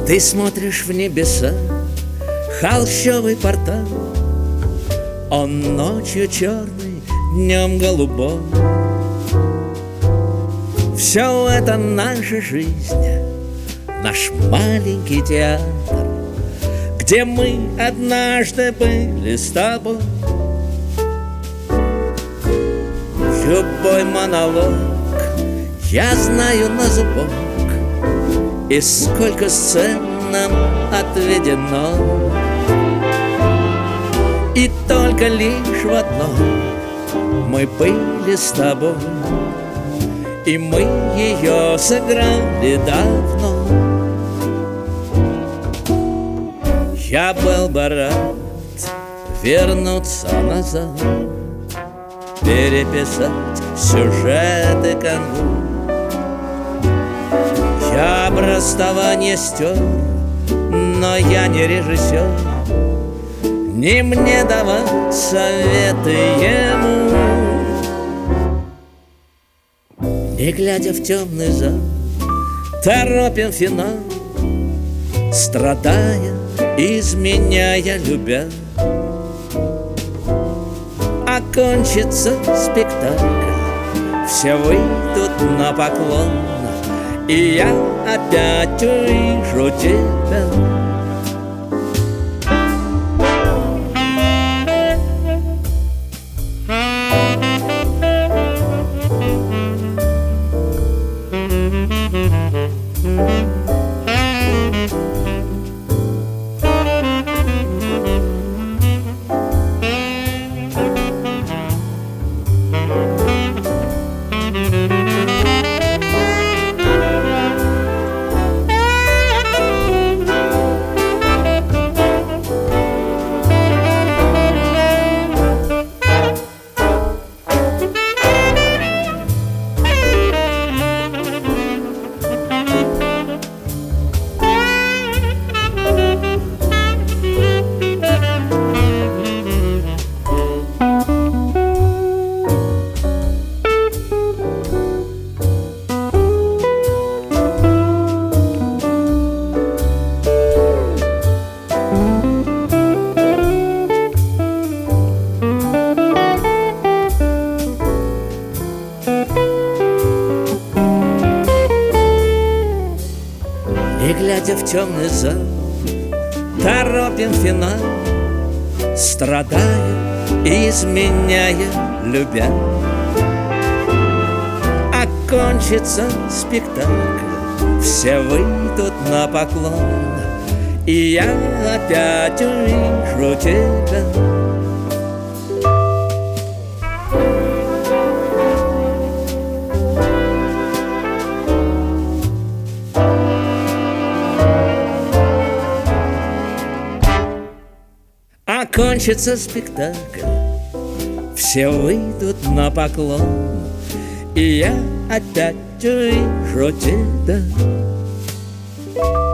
Ты смотришь в небеса, холщовый портал, он ночью черный, днем голубой. Все это наша жизнь, наш маленький театр, где мы однажды были с тобой. Любой монолог я знаю на зубок, и сколько сцен нам отведено. И только лишь в одном мы были с тобой, и мы ее сыграли давно. Я был бы рад вернуться назад, переписать сюжеты канву. Я б расставание стер, но я не режиссер, не мне давать советы ему. Не глядя в темный зал, торопим финал, страдая, изменяя, любя. Окончится спектакль, все выйдут на поклон, и я опять увижу тебя. Не глядя в темный зал, торопим финал, страдая, изменяя, любя. Окончится спектакль, все выйдут на поклон, и я опять увижу тебя. Окончится спектакль, все выйдут на поклон, и я опять увижу тебя.